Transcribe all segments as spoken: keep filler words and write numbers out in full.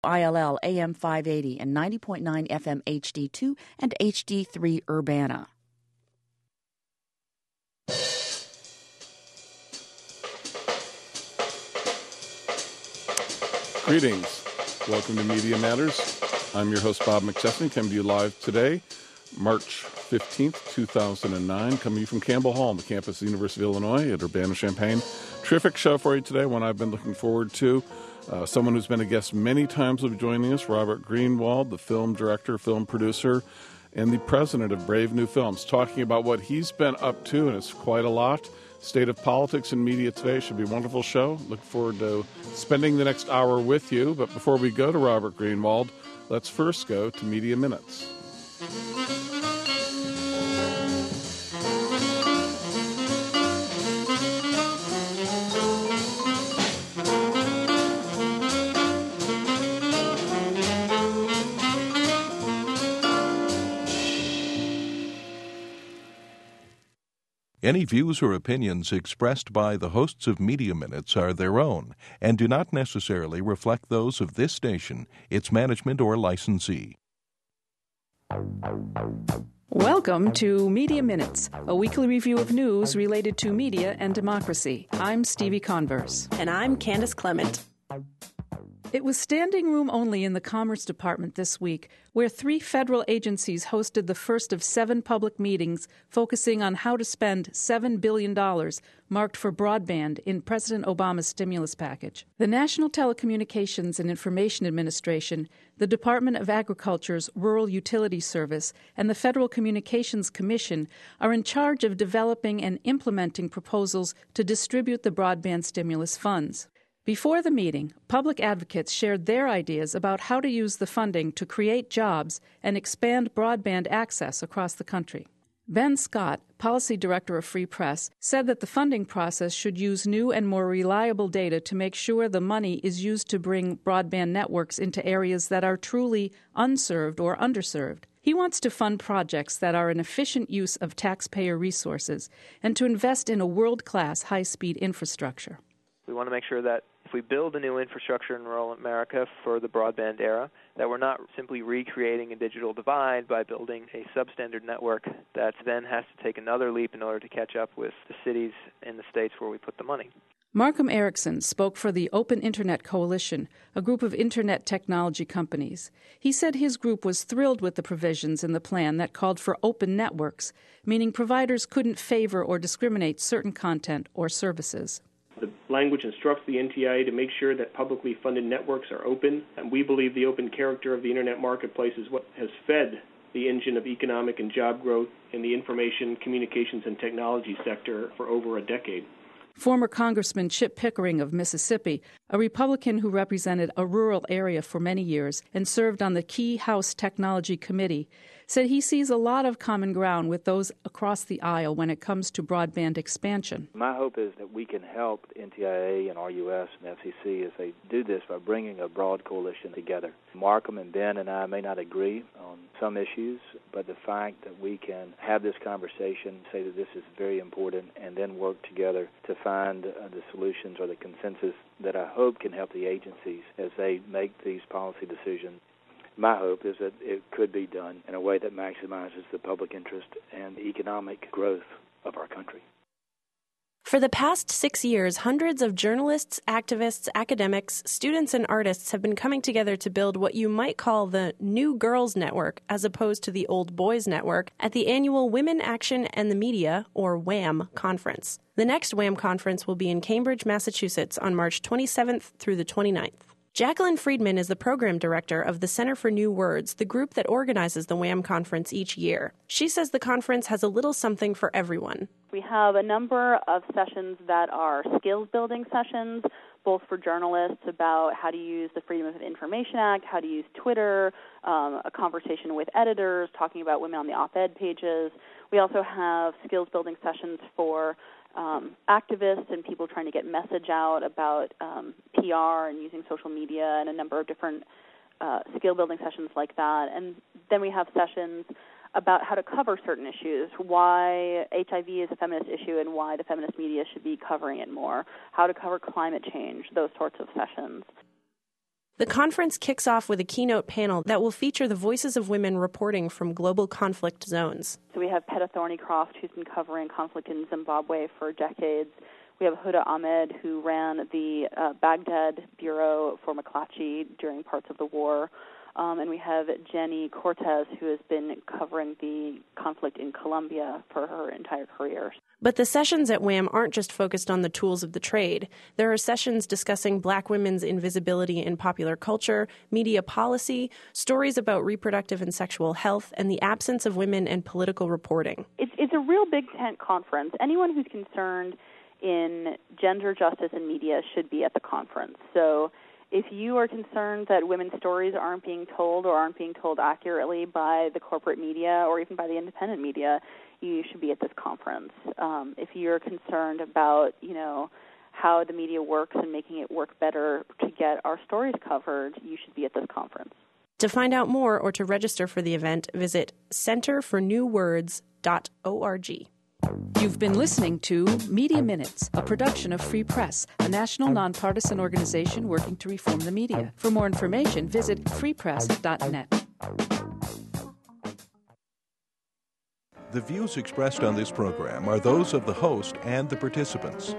I L L A M five eighty and ninety point nine F M H D two and H D three Urbana. Greetings. Welcome to Media Matters. I'm your host, Bob McChesney, coming to you live today, March fifteenth, two thousand nine, coming to you from Campbell Hall on the campus of the University of Illinois at Urbana-Champaign. Terrific show for you today, one I've been looking forward to. Uh, someone who's been a guest many times will be joining us, Robert Greenwald, the film director, film producer, and the president of Brave New Films, talking about what he's been up to, and it's quite a lot. State of politics and media today should be a wonderful show. Look forward to spending the next hour with you. But before we go to Robert Greenwald, let's first go to Media Minutes. Any views or opinions expressed by the hosts of Media Minutes are their own and do not necessarily reflect those of this station, its management, or licensee. Welcome to Media Minutes, a weekly review of news related to media and democracy. I'm Stevie Converse. And I'm Candace Clement. It was standing room only in the Commerce Department this week, where three federal agencies hosted the first of seven public meetings focusing on how to spend seven billion dollars marked for broadband in President Obama's stimulus package. The National Telecommunications and Information Administration, the Department of Agriculture's Rural Utility Service, and the Federal Communications Commission are in charge of developing and implementing proposals to distribute the broadband stimulus funds. Before the meeting, public advocates shared their ideas about how to use the funding to create jobs and expand broadband access across the country. Ben Scott, Policy Director of Free Press, said that the funding process should use new and more reliable data to make sure the money is used to bring broadband networks into areas that are truly unserved or underserved. He wants to fund projects that are an efficient use of taxpayer resources and to invest in a world-class high-speed infrastructure. We want to make sure that if we build a new infrastructure in rural America for the broadband era, that we're not simply recreating a digital divide by building a substandard network that then has to take another leap in order to catch up with the cities and the states where we put the money. Markham Erickson spoke for the Open Internet Coalition, a group of internet technology companies. He said his group was thrilled with the provisions in the plan that called for open networks, meaning providers couldn't favor or discriminate certain content or services. The language instructs the N T I A to make sure that publicly funded networks are open, and we believe the open character of the Internet marketplace is what has fed the engine of economic and job growth in the information, communications, and technology sector for over a decade. Former Congressman Chip Pickering of Mississippi, a Republican who represented a rural area for many years and served on the key House Technology Committee, said he sees a lot of common ground with those across the aisle when it comes to broadband expansion. My hope is that we can help N T I A and R U S and F C C as they do this by bringing a broad coalition together. Markham and Ben and I may not agree on some issues, but the fact that we can have this conversation, say that this is very important, and then work together to find uh, the solutions or the consensus that I hope can help the agencies as they make these policy decisions. My hope is that it could be done in a way that maximizes the public interest and the economic growth of our country. For the past six years, hundreds of journalists, activists, academics, students, and artists have been coming together to build what you might call the New Girls Network, as opposed to the Old Boys Network, at the annual Women, Action, and the Media, or WAM, conference. The next WAM conference will be in Cambridge, Massachusetts on March twenty-seventh through the twenty-ninth. Jacqueline Friedman is the program director of the Center for New Words, the group that organizes the WAM conference each year. She says the conference has a little something for everyone. We have a number of sessions that are skills-building sessions, both for journalists about how to use the Freedom of Information Act, how to use Twitter, um, a conversation with editors, talking about women on the op-ed pages. We also have skills-building sessions for Um, activists and people trying to get message out about um, P R and using social media and a number of different uh, skill-building sessions like that. And then we have sessions about how to cover certain issues, why H I V is a feminist issue and why the feminist media should be covering it more, how to cover climate change, those sorts of sessions. The conference kicks off with a keynote panel that will feature the voices of women reporting from global conflict zones. So we have Peta Thornycroft, who's been covering conflict in Zimbabwe for decades. We have Huda Ahmed, who ran the uh, Baghdad Bureau for McClatchy during parts of the war. Um, and we have Jenny Cortez, who has been covering the conflict in Colombia for her entire career. But the sessions at W A M aren't just focused on the tools of the trade. There are sessions discussing black women's invisibility in popular culture, media policy, stories about reproductive and sexual health, and the absence of women and political reporting. It's, it's a real big tent conference. Anyone who's concerned in gender justice and media should be at the conference. So if you are concerned that women's stories aren't being told or aren't being told accurately by the corporate media or even by the independent media, you should be at this conference. Um, if you're concerned about, you know, how the media works and making it work better to get our stories covered, you should be at this conference. To find out more or to register for the event, visit center for new words dot org. You've been listening to Media Minutes, a production of Free Press, a national nonpartisan organization working to reform the media. For more information, visit free press dot net. The views expressed on this program are those of the host and the participants.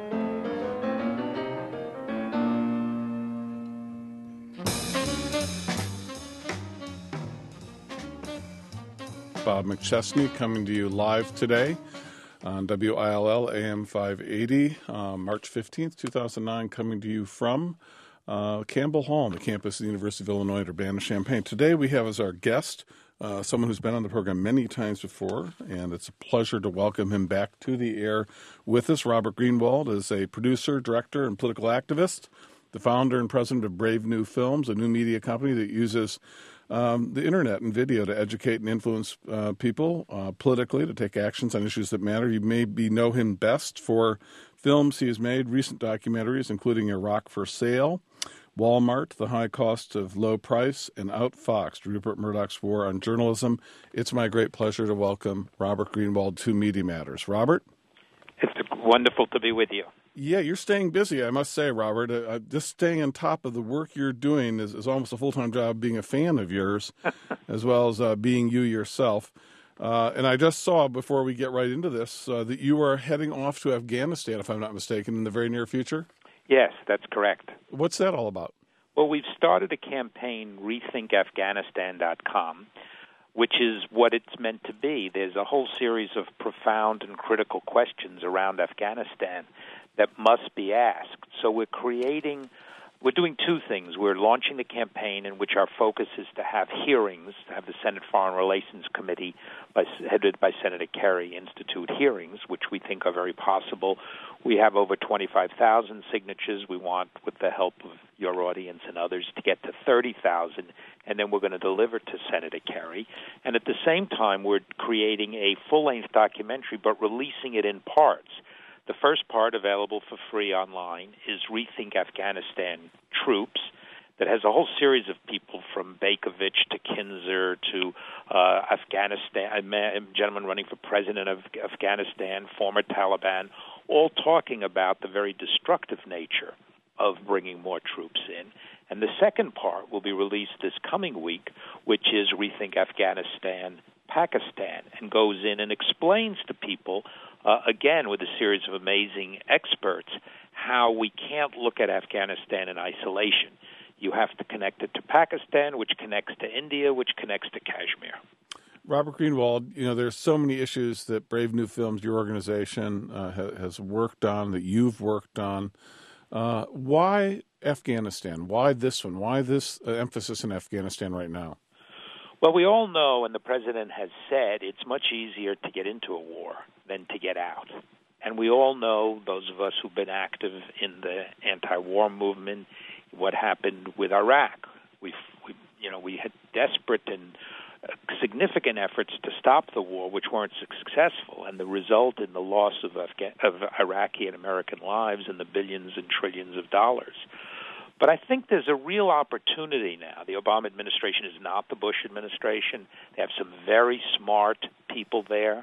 Bob McChesney coming to you live today on W I L L A M five eighty, uh, March fifteenth, two thousand nine, coming to you from uh, Campbell Hall, the campus of the University of Illinois at Urbana-Champaign. Today we have as our guest uh, someone who's been on the program many times before, and it's a pleasure to welcome him back to the air with us. Robert Greenwald is a producer, director, and political activist, the founder and president of Brave New Films, a new media company that uses Um, the internet and video to educate and influence uh, people uh, politically, to take actions on issues that matter. You maybe know him best for films he has made, recent documentaries, including Iraq for Sale, Walmart, The High Cost of Low Price, and Outfoxed, Rupert Murdoch's War on Journalism. It's my great pleasure to welcome Robert Greenwald to Media Matters. Robert? It's wonderful to be with you. Yeah, you're staying busy, I must say, Robert. Uh, just staying on top of the work you're doing is, is almost a full-time job, being a fan of yours, as well as uh, being you yourself. Uh, and I just saw, before we get right into this, uh, that you are heading off to Afghanistan, if I'm not mistaken, in the very near future? Yes, that's correct. What's that all about? Well, we've started a campaign, rethink afghanistan dot com, which is what it's meant to be. There's a whole series of profound and critical questions around Afghanistan that must be asked. So we're creating, we're doing two things. We're launching the campaign in which our focus is to have hearings, to have the Senate Foreign Relations Committee, by, headed by Senator Kerry, institute hearings, which we think are very possible. We have over twenty-five thousand signatures. We want, with the help of your audience and others, to get to thirty thousand, and then we're going to deliver to Senator Kerry. And at the same time, we're creating a full-length documentary, but releasing it in parts. The first part, available for free online, is Rethink Afghanistan Troops, that has a whole series of people from Bakovich to Kinzer to uh, Afghanistan, a, man, a gentleman running for president of Afghanistan, former Taliban, all talking about the very destructive nature of bringing more troops in. And the second part will be released this coming week, which is Rethink Afghanistan Pakistan, and goes in and explains to people, uh, again with a series of amazing experts, how we can't look at Afghanistan in isolation. You have to connect it to Pakistan, which connects to India, which connects to Kashmir. Robert Greenwald, you know, there's so many issues that Brave New Films, your organization, uh, ha- has worked on, that you've worked on. Uh, why Afghanistan? Why this one? Why this uh, emphasis in Afghanistan right now? Well, we all know, and the president has said, it's much easier to get into a war than to get out. And we all know, those of us who've been active in the anti-war movement, what happened with Iraq. We, we you know, we had desperate and uh, significant efforts to stop the war, which weren't successful, and the result in the loss of, Afga- of Iraqi and American lives and the billions and trillions of dollars. But I think there's a real opportunity now. The Obama administration is not the Bush administration. They have some very smart people there.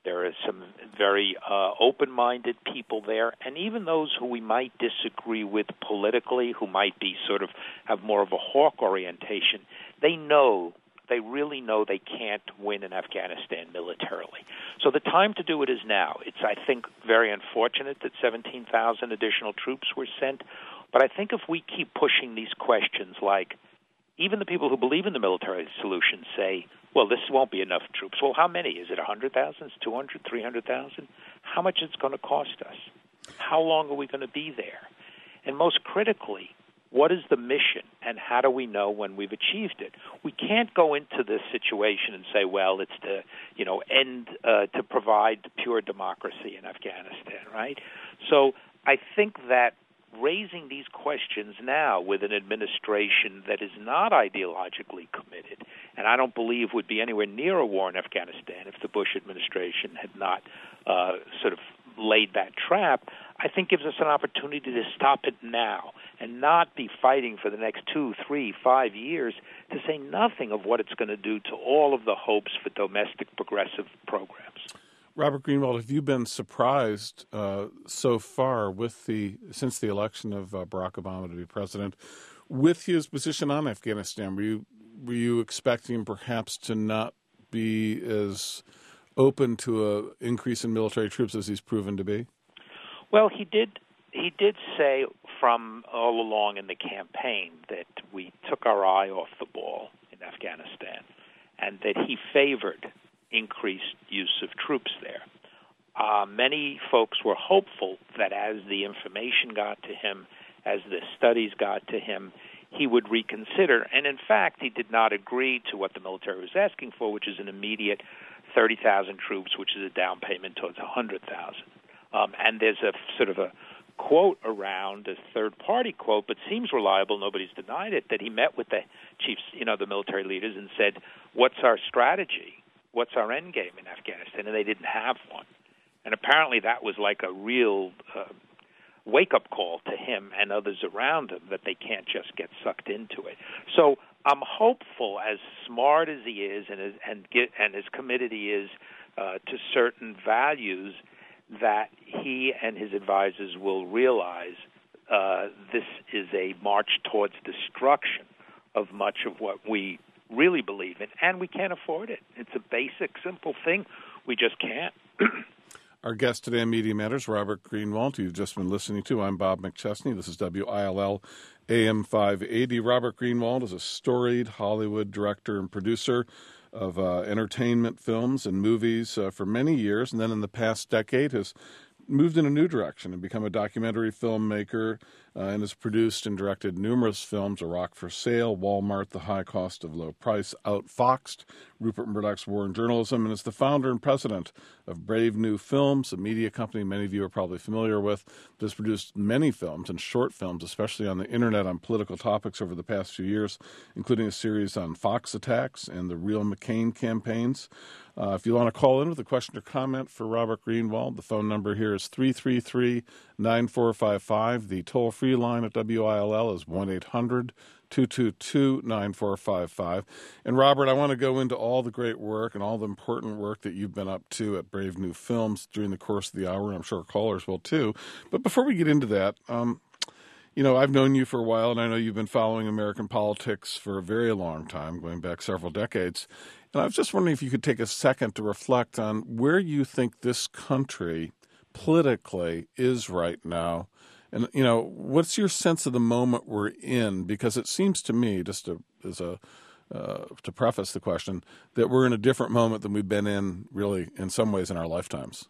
There are some very uh, open-minded people there, and even those who we might disagree with politically, who might be sort of have more of a hawk orientation, they know, they really know they can't win in Afghanistan militarily. So the time to do it is now. It's, I think, very unfortunate that seventeen thousand additional troops were sent, but I think if we keep pushing these questions, like even the people who believe in the military solution say, well, this won't be enough troops. Well, how many? Is it one hundred thousand, two hundred, three hundred thousand? How much is it going to cost us? How long are we going to be there? And most critically, what is the mission, and how do we know when we've achieved it? We can't go into this situation and say, well, it's to, you know, end, uh, to provide pure democracy in Afghanistan, right? So I think that raising these questions now with an administration that is not ideologically committed, and I don't believe would be anywhere near a war in Afghanistan if the Bush administration had not uh, sort of laid that trap, I think gives us an opportunity to stop it now and not be fighting for the next two, three, five years, to say nothing of what it's going to do to all of the hopes for domestic progressive programs. Robert Greenwald, have you been surprised uh, so far with the since the election of uh, Barack Obama to be president, with his position on Afghanistan? Were you were you expecting perhaps to not be as open to an increase in military troops as he's proven to be? Well, he did. He did say from all along in the campaign that we took our eye off the ball in Afghanistan, and that he favored increased use of troops there. Uh, many folks were hopeful that as the information got to him, as the studies got to him, he would reconsider. And in fact, he did not agree to what the military was asking for, which is an immediate thirty thousand troops, which is a down payment towards one hundred thousand. Um, and there's a sort of a quote around, a third-party quote, but seems reliable, nobody's denied it, that he met with the chiefs, you know, the military leaders and said, what's our strategy? What's our end game in Afghanistan? And they didn't have one. And apparently that was like a real uh, wake-up call to him and others around him that they can't just get sucked into it. So I'm hopeful, as smart as he is and as, and, get, and as committed he is uh, to certain values, that he and his advisors will realize uh, this is a march towards destruction of much of what we really believe in, and we can't afford it. It's a basic, simple thing. We just can't. Our guest today on Media Matters, Robert Greenwald, who you've just been listening to. I'm Bob McChesney. This is W I L L A M five eighty. Robert Greenwald is a storied Hollywood director and producer of uh, entertainment films and movies uh, for many years, and then in the past decade has moved in a new direction and become a documentary filmmaker uh, and has produced and directed numerous films: A Rock for Sale, Walmart, The High Cost of Low Price, Outfoxed, Rupert Murdoch's War in Journalism, and is the founder and president of Brave New Films, a media company many of you are probably familiar with, that has produced many films and short films, especially on the internet, on political topics over the past few years, including a series on Fox attacks and the real McCain campaigns. Uh, if you want to call in with a question or comment for Robert Greenwald, the phone number here is three three three, nine four five five. The toll-free line at W I L L is one eight hundred, two two two, nine four five five. And Robert, I want to go into all the great work and all the important work that you've been up to at Brave New Films during the course of the hour, and I'm sure callers will too. But before we get into that, um, you know, I've known you for a while, and I know you've been following American politics for a very long time, going back several decades. And I was just wondering if you could take a second to reflect on where you think this country politically is right now. And, you know, what's your sense of the moment we're in? Because it seems to me, just to, as a, uh, to preface the question, that we're in a different moment than we've been in, really, in some ways, in our lifetimes.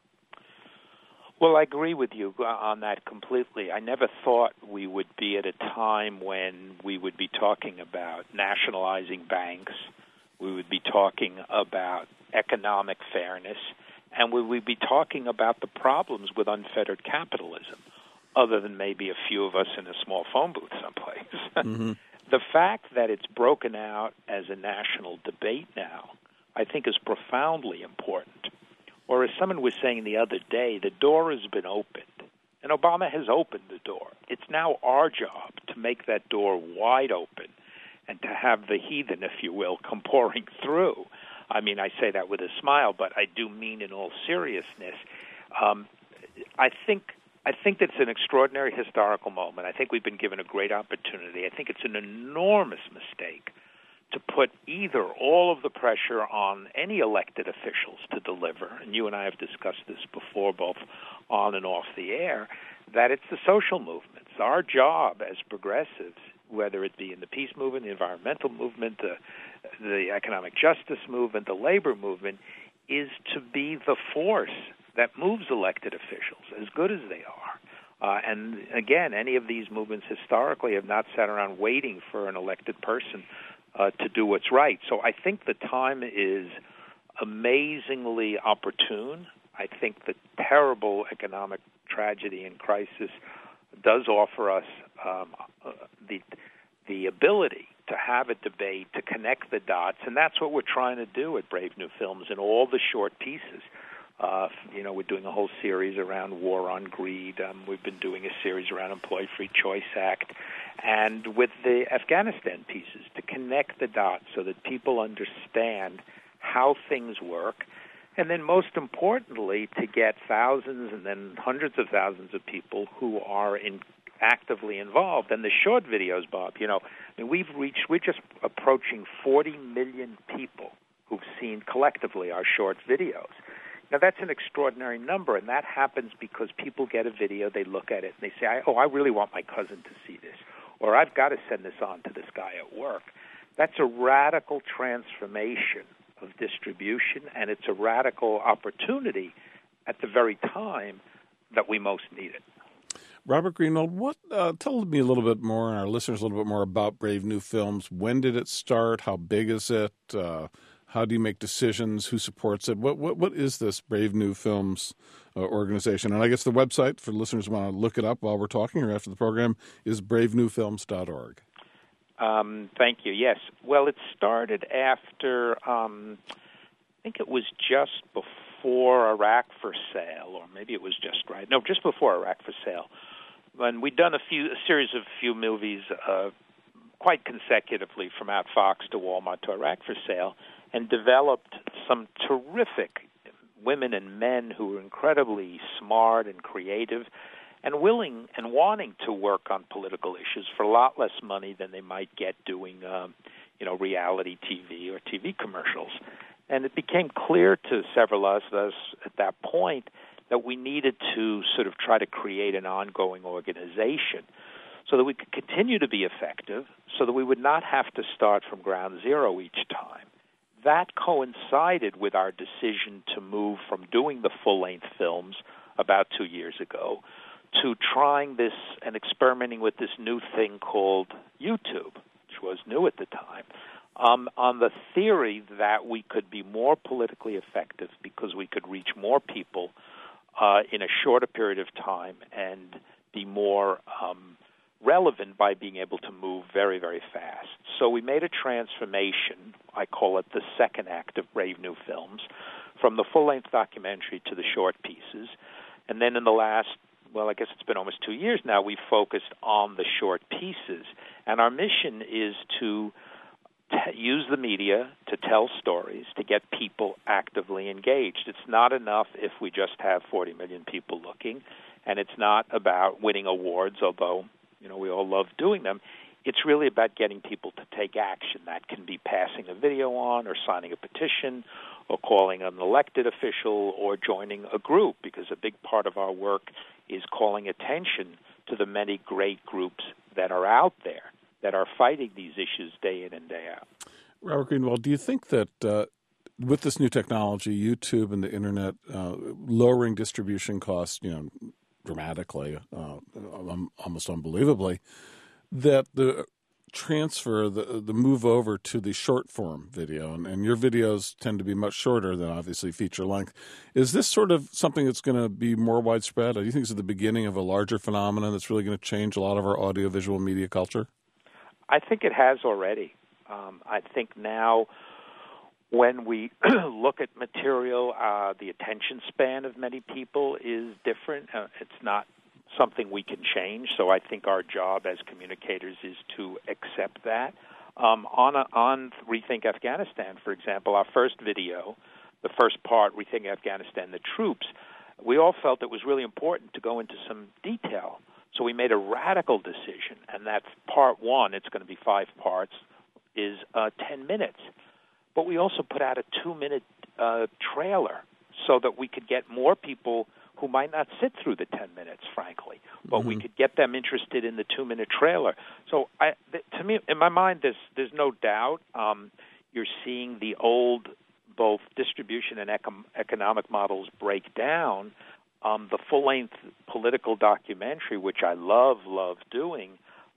Well, I agree with you on that completely. I never thought we would be at a time when we would be talking about nationalizing banks, we would be talking about economic fairness, and we would be talking about the problems with unfettered capitalism, other than maybe a few of us in a small phone booth someplace. Mm-hmm. The fact that it's broken out as a national debate now, I think, is profoundly important. Or as someone was saying the other day, the door has been opened, and Obama has opened the door. It's now our job to make that door wide open and to have the heathen, if you will, come pouring through. I mean, I say that with a smile, but I do mean in all seriousness. Um, I think I think it's an extraordinary historical moment. I think we've been given a great opportunity. I think it's an enormous mistake to put either all of the pressure on any elected officials to deliver, and you and I have discussed this before, both on and off the air, that it's the social movements. Our job as progressives, whether it be in the peace movement, the environmental movement, the, the economic justice movement, the labor movement, is to be the force that moves elected officials, as good as they are. Uh, and again, any of these movements historically have not sat around waiting for an elected person uh, to do what's right. So I think the time is amazingly opportune. I think the terrible economic tragedy and crisis does offer us um, uh, the the ability to have a debate, to connect the dots, and that's what we're trying to do at Brave New Films in all the short pieces. Uh, you know, we're doing a whole series around war on greed. Um, we've been doing a series around Employee Free Choice Act. And with the Afghanistan pieces, to connect the dots so that people understand how things work. And then most importantly, to get thousands and then hundreds of thousands of people who are in, actively involved. And the short videos, Bob, you know, I mean, we've reached, we're just approaching forty million people who've seen collectively our short videos. Now, that's an extraordinary number, and that happens because people get a video, they look at it, and they say, oh, I really want my cousin to see this, or I've got to send this on to this guy at work. That's a radical transformation of distribution, and it's a radical opportunity at the very time that we most need it. Robert Greenwald, what? Uh, tell me a little bit more, and our listeners a little bit more about Brave New Films. When did it start? How big is it? Uh, how do you make decisions? Who supports it? What what, what is this Brave New Films uh, organization? And I guess the website, for listeners who want to look it up while we're talking or after the program, is brave new films dot org. Um, thank you. Yes. Well, it started after, um, I think it was just before Iraq for Sale, or maybe it was just right. No, just before Iraq for Sale. When we'd done a few, a series of few movies uh, quite consecutively from Out Fox to Walmart to Iraq for Sale, and developed some terrific women and men who were incredibly smart and creative and willing and wanting to work on political issues for a lot less money than they might get doing, um, you know, reality T V or T V commercials. And it became clear to several of us at that point that we needed to sort of try to create an ongoing organization so that we could continue to be effective, so that we would not have to start from ground zero each time. That coincided with our decision to move from doing the full-length films about two years ago to trying this and experimenting with this new thing called YouTube, which was new at the time, um, on the theory that we could be more politically effective because we could reach more people uh, in a shorter period of time and be more um, relevant by being able to move very, very fast. So we made a transformation, I call it the second act of Brave New Films, from the full-length documentary to the short pieces. And then in the last, well, I guess it's been almost two years now, we've focused on the short pieces. And our mission is to t- use the media to tell stories, to get people actively engaged. It's not enough if we just have forty million people looking, and it's not about winning awards, although you know, we all love doing them. It's really about getting people to take action. That can be passing a video on or signing a petition or calling an elected official or joining a group, because a big part of our work is calling attention to the many great groups that are out there that are fighting these issues day in and day out. Robert Greenwald, do you think that uh, with this new technology, YouTube and the Internet, uh, lowering distribution costs, you know, dramatically, uh, almost unbelievably, that the transfer, the the move over to the short form video, and, and your videos tend to be much shorter than obviously feature length. Is this sort of something that's going to be more widespread? Or do you think it's the beginning of a larger phenomenon that's really going to change a lot of our audiovisual media culture? I think it has already. Um, I think now, when we look at material, uh, the attention span of many people is different. Uh, it's not something we can change, so I think our job as communicators is to accept that. Um, on a, on Rethink Afghanistan, for example, our first video, the first part, Rethink Afghanistan, the troops, we all felt it was really important to go into some detail. So we made a radical decision, and that's part one. It's going to be five parts, is uh, ten minutes. But we also put out a two-minute uh, trailer so that we could get more people who might not sit through the ten minutes, frankly, but mm-hmm. we could get them interested in the two-minute trailer. So I, th- to me, in my mind, there's, there's no doubt um, you're seeing the old both distribution and econ- economic models break down. Um, the full-length political documentary, which I love, love doing,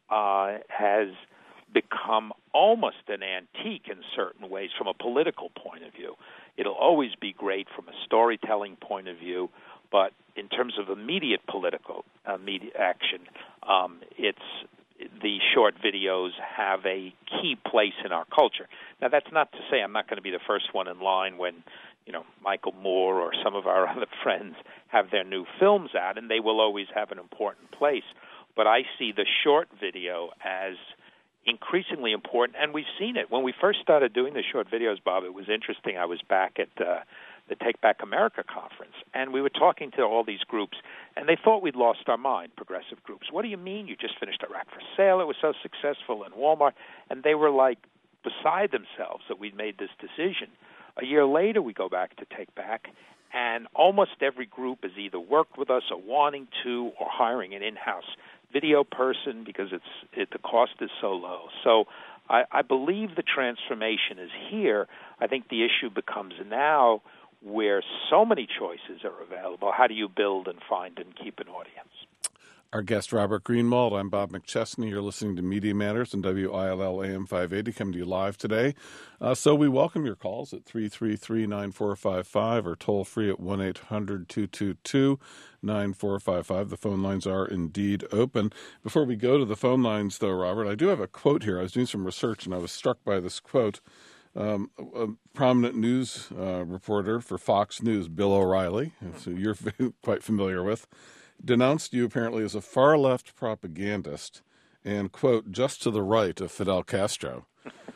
uh, has become almost an antique in certain ways from a political point of view. It'll always be great from a storytelling point of view, but in terms of immediate political uh, media action, um, it's the short videos have a key place in our culture. Now, that's not to say I'm not going to be the first one in line when, you know, Michael Moore or some of our other friends have their new films out, and they will always have an important place. But I see the short video as increasingly important, and we've seen it. When we first started doing the short videos, Bob, it was interesting. I was back at uh, the Take Back America conference, and we were talking to all these groups, and they thought we'd lost our mind, progressive groups. What do you mean you just finished Iraq for Sale? It was so successful in Walmart. And they were like beside themselves that we'd made this decision. A year later, we go back to Take Back, and almost every group has either worked with us or wanting to or hiring an in-house video person because it's it, the cost is so low. So I, I believe the transformation is here. I think the issue becomes now where so many choices are available. How do you build and find and keep an audience? Our guest, Robert Greenwald. I'm Bob McChesney. You're listening to Media Matters on W I L L A M five eighty, coming to you live today. Uh, so we welcome your calls at three three three, nine four five five or toll free at one eight hundred, two two two, nine four five five. The phone lines are indeed open. Before we go to the phone lines, though, Robert, I do have a quote here. I was doing some research, and I was struck by this quote. Um, a prominent news uh, reporter for Fox News, Bill O'Reilly, who you're quite familiar with, denounced you apparently as a far-left propagandist and, quote, just to the right of Fidel Castro.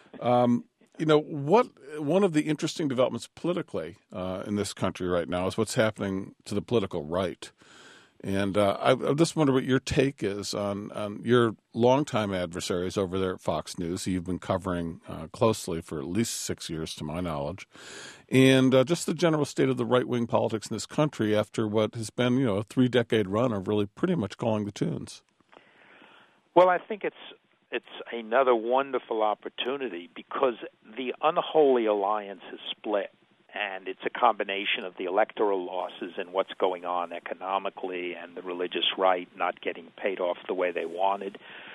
Um, you know, what one of the interesting developments politically uh, in this country right now is what's happening to the political right. And uh, I, I just wonder what your take is on, on your longtime adversaries over there at Fox News, who you've been covering uh, closely for at least six years, to my knowledge, and uh, just the general state of the right-wing politics in this country after what has been, you know, a three-decade run of really pretty much calling the tunes. Well, I think it's it's another wonderful opportunity because the unholy alliance is split. And it's a combination of the electoral losses and what's going on economically and the religious right not getting paid off the way they wanted.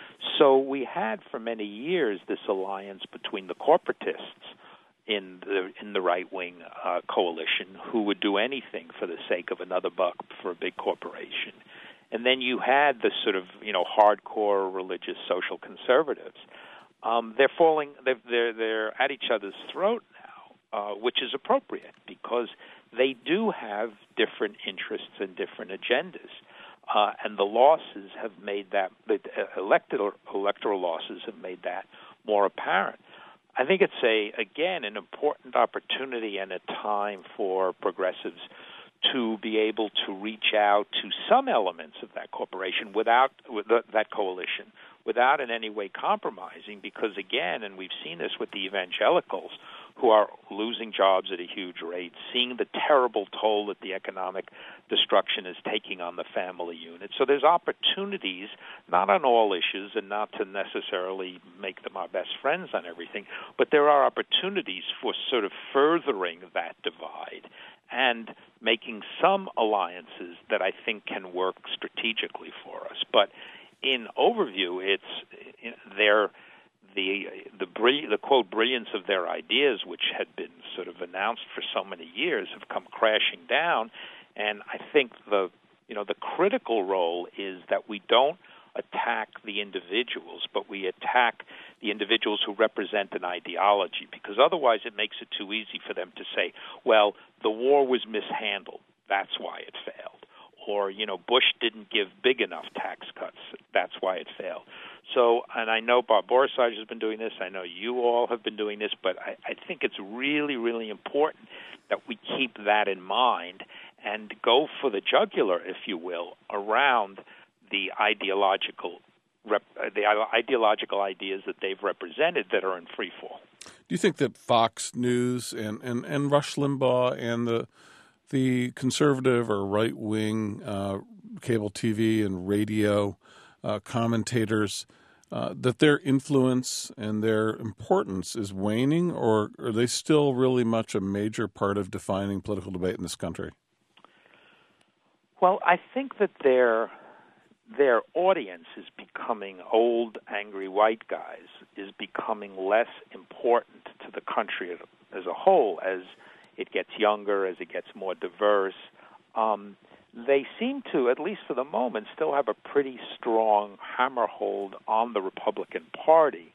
So we had for many years this alliance between the corporatists in the in the right-wing uh, coalition who would do anything for the sake of another buck for a big corporation. And then you had the sort of, you know, hardcore religious social conservatives. Um, they're falling, they're, they're, they're at each other's throat now. Uh, which is appropriate because they do have different interests and different agendas. Uh, and the losses have made that, the elected, electoral losses have made that more apparent. I think it's, a again, an important opportunity and a time for progressives to be able to reach out to some elements of that corporation without with the, that coalition, without in any way compromising, because, again, and we've seen this with the evangelicals, who are losing jobs at a huge rate, seeing the terrible toll that the economic destruction is taking on the family unit. So there's opportunities, not on all issues and not to necessarily make them our best friends on everything, but there are opportunities for sort of furthering that divide and making some alliances that I think can work strategically for us. But in overview, it's they're The the, brill- the quote brilliance of their ideas, which had been sort of announced for so many years, have come crashing down. And I think the you know the critical role is that we don't attack the individuals, but we attack the individuals who represent an ideology, because otherwise it makes it too easy for them to say, well, the war was mishandled, that's why it failed. Or, you know, Bush didn't give big enough tax cuts, that's why it failed. So, and I know Bob Borsage has been doing this. I know you all have been doing this, but I, I think it's really, really important that we keep that in mind and go for the jugular, if you will, around the ideological rep, the ideological ideas that they've represented that are in free fall. Do you think that Fox News and, and, and Rush Limbaugh and the the conservative or right-wing uh, cable T V and radio uh, commentators, uh, that their influence and their importance is waning, or are they still really much a major part of defining political debate in this country? Well, I think that their their audience is becoming old, angry white guys, is becoming less important to the country as a whole as it gets younger, as it gets more diverse. Um, they seem to, at least for the moment, still have a pretty strong hammerhold on the Republican Party.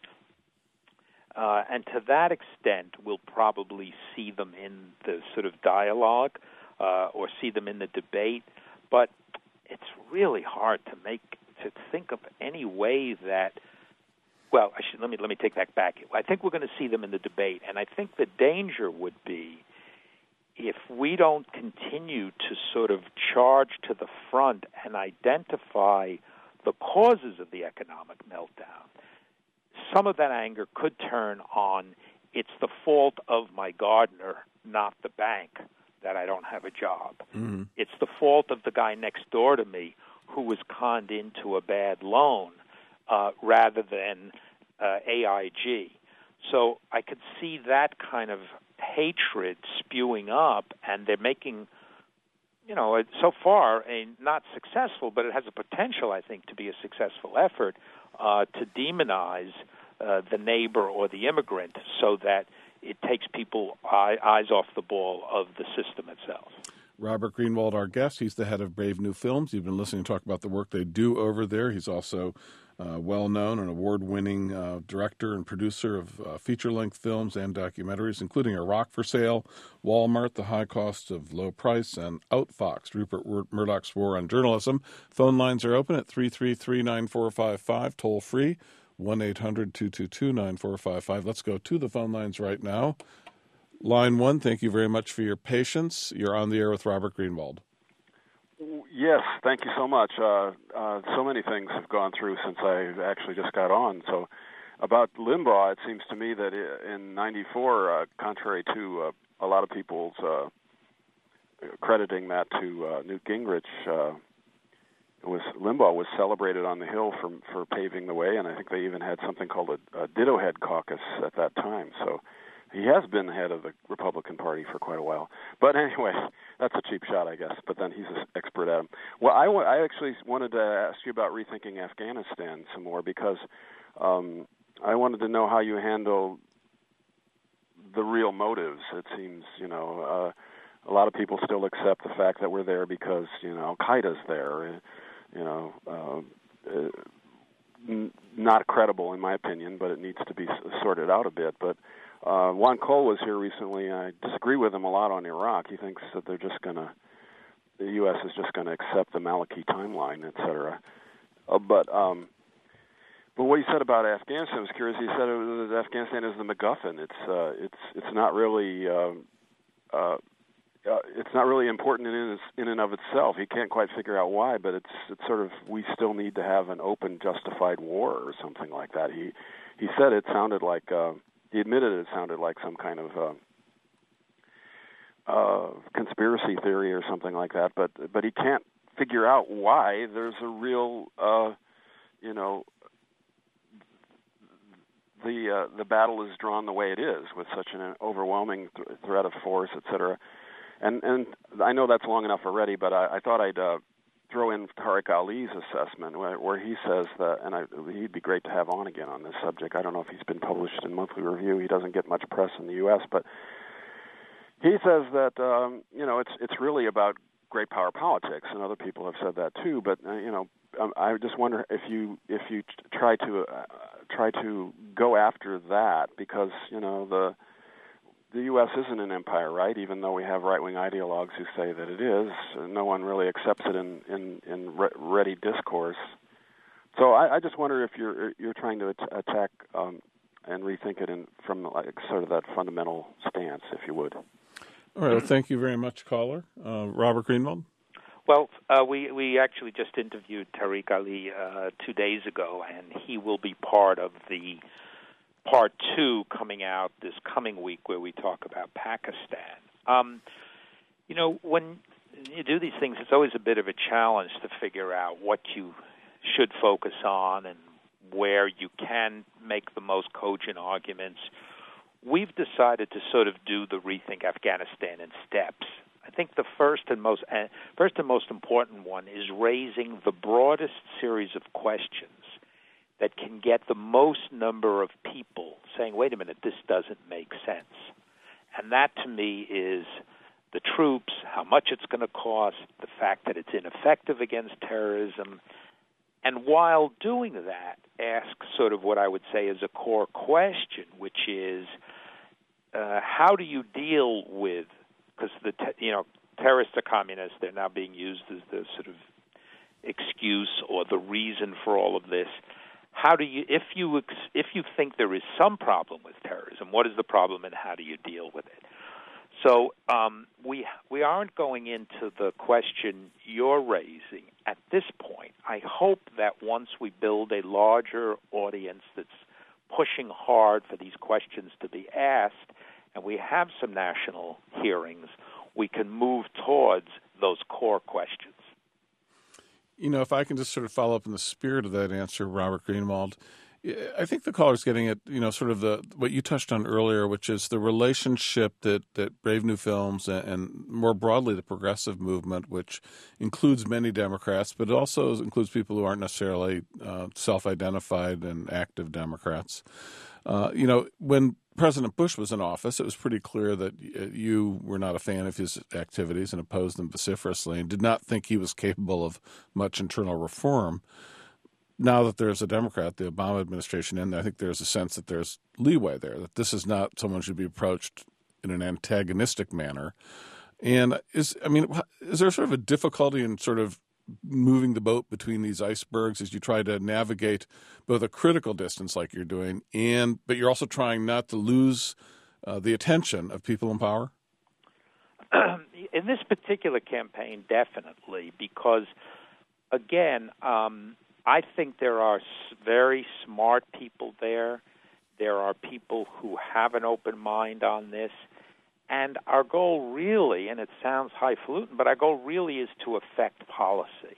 Uh, and to that extent, we'll probably see them in the sort of dialogue uh, or see them in the debate. But it's really hard to make to think of any way that. Well, I should, let me let me take that back. I think we're going to see them in the debate, and I think the danger would be if we don't continue to sort of charge to the front and identify the causes of the economic meltdown. Some of that anger could turn on, it's the fault of my gardener, not the bank, that I don't have a job. Mm-hmm. It's the fault of the guy next door to me who was conned into a bad loan uh, rather than uh, A I G. So I could see that kind of hatred spewing up, and they're making, you know, so far a not successful, but it has a potential, I think, to be a successful effort uh, to demonize uh, the neighbor or the immigrant so that it takes people eye, eyes off the ball of the system itself. Robert Greenwald, our guest, he's the head of Brave New Films. You've been listening to talk about the work they do over there. He's also uh, well-known and award-winning uh, director and producer of uh, feature-length films and documentaries, including Iraq for Sale, Walmart, The High Cost of Low Price, and Outfoxed, Rupert Murdoch's War on Journalism. Phone lines are open at three three three, nine four five five, toll-free, one eight hundred, two two two, nine four five five. Let's go to the phone lines right now. Line one, thank you very much for your patience. You're on the air with Robert Greenwald. Yes, thank you so much. Uh, uh, so many things have gone through since I actually just got on. So about Limbaugh, it seems to me that in ninety-four, uh, contrary to uh, a lot of people's uh, crediting that to uh, Newt Gingrich, uh, it was Limbaugh was celebrated on the Hill for for paving the way, and I think they even had something called a, a Ditto Head Caucus at that time. So he has been the head of the Republican Party for quite a while. But anyway, that's a cheap shot, I guess. But then he's an expert at them. Well, I, w- I actually wanted to ask you about rethinking Afghanistan some more because um, I wanted to know how you handle the real motives. It seems, you know, uh, a lot of people still accept the fact that we're there because, you know, Al-Qaeda's there. You know, uh, uh, n- not credible in my opinion, but it needs to be s- sorted out a bit. But Uh, Juan Cole was here recently, and I disagree with him a lot on Iraq. He thinks that they're just going to, the U S is just going to accept the Maliki timeline, et cetera. Uh, but um, but what he said about Afghanistan was curious. He said it was, Afghanistan is the MacGuffin. It's uh, it's it's not really uh, uh, uh, it's not really important in in and of itself. He can't quite figure out why, but it's it's sort of we still need to have an open, justified war or something like that. He he said it sounded like. Uh, He admitted it sounded like some kind of uh, uh, conspiracy theory or something like that, but but he can't figure out why there's a real, uh, you know, the uh, the battle is drawn the way it is with such an overwhelming th- threat of force, et cetera. And and I know that's long enough already, but I, I thought I'd uh, throw in Tariq Ali's assessment, where, where he says that, and I, he'd be great to have on again on this subject. I don't know if he's been published in Monthly Review. He doesn't get much press in the U S, but he says that um, you know it's it's really about great power politics, and other people have said that too. But uh, you know, um, I just wonder if you if you t- try to uh, try to go after that, because you know the. The U S isn't an empire, right? Even though we have right-wing ideologues who say that it is, no one really accepts it in in, in re- ready discourse. So I, I just wonder if you're you're trying to at- attack um, and rethink it in, from like sort of that fundamental stance, if you would. All right. Well, thank you very much, caller. Uh, Robert Greenwald? Well, uh, we, we actually just interviewed Tariq Ali uh, two days ago, and he will be part of the part two coming out this coming week where we talk about Pakistan. Um, you know, when you do these things, it's always a bit of a challenge to figure out what you should focus on and where you can make the most cogent arguments. We've decided to sort of do the Rethink Afghanistan in steps. I think the first and most uh, first and most important one is raising the broadest series of questions that can get the most number of people saying, wait a minute, this doesn't make sense. And that, to me, is the troops, how much it's going to cost, the fact that it's ineffective against terrorism, and while doing that, ask sort of what I would say is a core question, which is uh, how do you deal with, because the te- you know terrorists are communists, they're now being used as the sort of excuse or the reason for all of this. How do you, if you ex- if you think there is some problem with terrorism, what is the problem and how do you deal with it? So um, we we aren't going into the question you're raising at this point. I hope that once we build a larger audience that's pushing hard for these questions to be asked, and we have some national hearings, we can move towards those core questions. You know, if I can just sort of follow up in the spirit of that answer, Robert Greenwald, I think the caller's getting at, you know, sort of the what you touched on earlier, which is the relationship that, that Brave New Films and, and more broadly the progressive movement, which includes many Democrats, but also includes people who aren't necessarily uh, self-identified and active Democrats. Uh, you know, when President Bush was in office, it was pretty clear that you were not a fan of his activities and opposed them vociferously and did not think he was capable of much internal reform. Now that there's a Democrat, the Obama administration in there, I think there's a sense that there's leeway there, that this is not someone who should be approached in an antagonistic manner. And is, I mean, is there sort of a difficulty in sort of moving the boat between these icebergs as you try to navigate both a critical distance like you're doing, and but you're also trying not to lose uh, the attention of people in power? In this particular campaign, definitely, because, again, um, I think there are very smart people there. There are people who have an open mind on this. And our goal really, and it sounds highfalutin, but our goal really is to affect policy.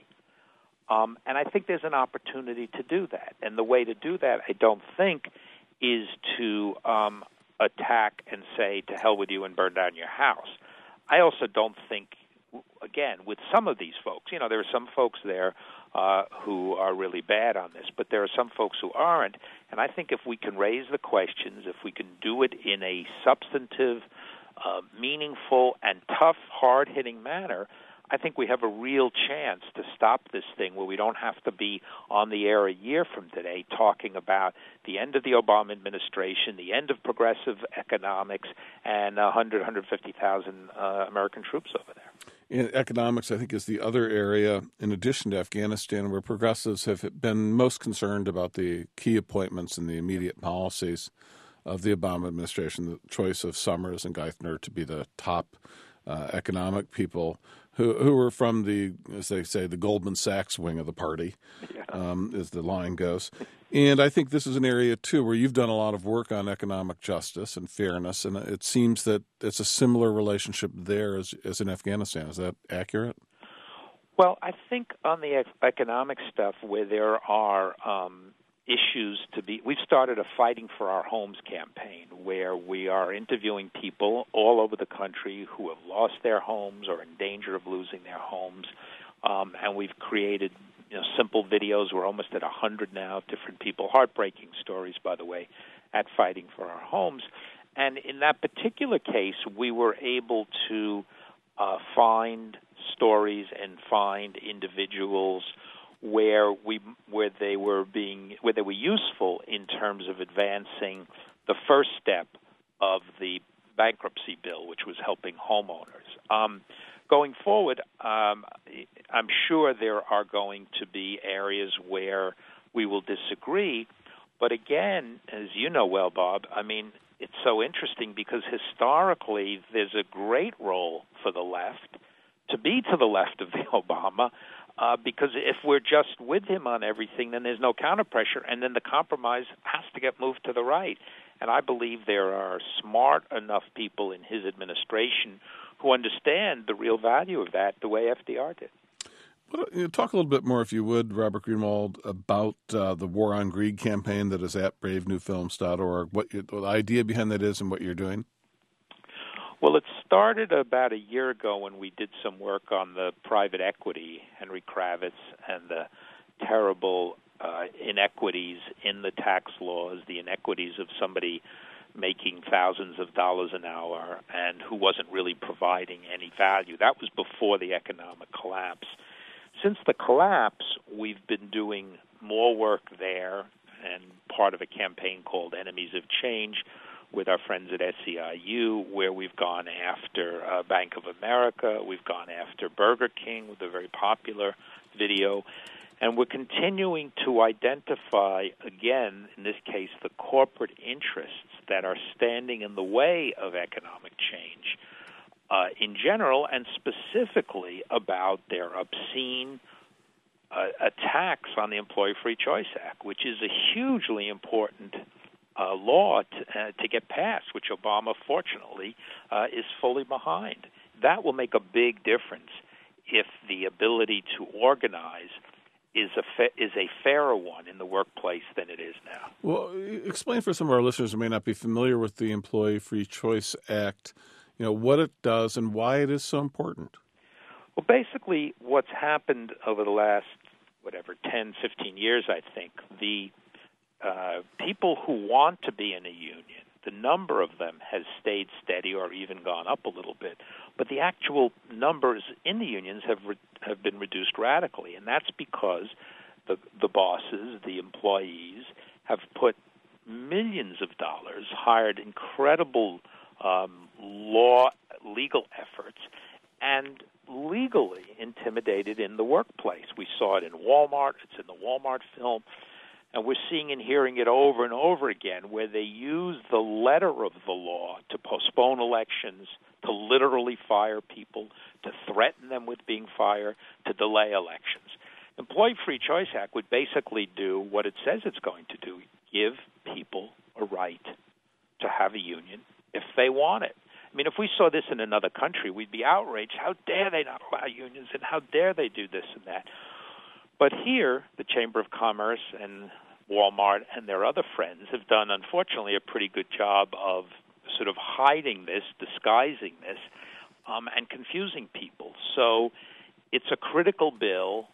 Um, and I think there's an opportunity to do that. And the way to do that, I don't think, is to um, attack and say, to hell with you and burn down your house. I also don't think, again, with some of these folks, you know, there are some folks there uh, who are really bad on this, but there are some folks who aren't. And I think if we can raise the questions, if we can do it in a substantive, uh, meaningful, and tough, hard-hitting manner, I think we have a real chance to stop this thing where we don't have to be on the air a year from today talking about the end of the Obama administration, the end of progressive economics, and one hundred, one hundred fifty thousand uh, American troops over there. And economics, I think, is the other area, in addition to Afghanistan, where progressives have been most concerned about the key appointments and the immediate policies of the Obama administration, the choice of Summers and Geithner to be the top uh, economic people who who were from the, as they say, the Goldman Sachs wing of the party, yeah. um, as the line goes. And I think this is an area, too, where you've done a lot of work on economic justice and fairness, and it seems that it's a similar relationship there as, as in Afghanistan. Is that accurate? Well, I think on the economic stuff where there are um, issues to be, we've started a Fighting for Our Homes campaign where we are interviewing people all over the country who have lost their homes or in danger of losing their homes, um, and we've created you know, simple videos. We're almost at one hundred now, different people, heartbreaking stories, by the way, at Fighting for Our Homes. And in that particular case, we were able to uh, find stories and find individuals where we where they were being where they were useful in terms of advancing the first step of the bankruptcy bill, which was helping homeowners. Um, going forward, um, I'm sure there are going to be areas where we will disagree. But again, as you know well, Bob, I mean, it's so interesting because historically there's a great role for the left to be to the left of the Obama, uh, because if we're just with him on everything, then there's no counterpressure, and then the compromise has to get moved to the right. And I believe there are smart enough people in his administration who understand the real value of that the way F D R did. Well, you know, talk a little bit more, if you would, Robert Greenwald, about uh, the War on Greed campaign that is at brave new films dot org, what, you, what the idea behind that is and what you're doing. Well, it started about a year ago when we did some work on the private equity, Henry Kravitz, and the terrible uh, inequities in the tax laws, the inequities of somebody making thousands of dollars an hour and who wasn't really providing any value. That was before the economic collapse. Since the collapse, we've been doing more work there and part of a campaign called Enemies of Change with our friends at S E I U, where we've gone after uh, Bank of America, we've gone after Burger King with a very popular video, and we're continuing to identify, again, in this case, the corporate interests that are standing in the way of economic change uh, in general, and specifically about their obscene uh, attacks on the Employee Free Choice Act, which is a hugely important uh, law to, uh, to get passed, which Obama, fortunately, uh, is fully behind. That will make a big difference if the ability to organize is a fa- is a fairer one in the workplace than it is now. Well, explain for some of our listeners who may not be familiar with the Employee Free Choice Act, you know, what it does and why it is so important. Well, basically, what's happened over the last, whatever, ten, fifteen years, I think, the uh, people who want to be in a union, the number of them has stayed steady or even gone up a little bit, but the actual numbers in the unions have re- have been reduced radically, and that's because the the bosses, the employees, have put millions of dollars, hired incredible um, law legal efforts, and legally intimidated in the workplace. We saw it in Walmart. It's in the Walmart film. And we're seeing and hearing it over and over again, where they use the letter of the law to postpone elections, to literally fire people, to threaten them with being fired, to delay elections. Employee Free Choice Act would basically do what it says it's going to do, give people a right to have a union if they want it. I mean, if we saw this in another country, we'd be outraged. How dare they not allow unions, and how dare they do this and that? But here, the Chamber of Commerce and Walmart and their other friends have done, unfortunately, a pretty good job of sort of hiding this, disguising this, um, and confusing people. So it's a critical bill.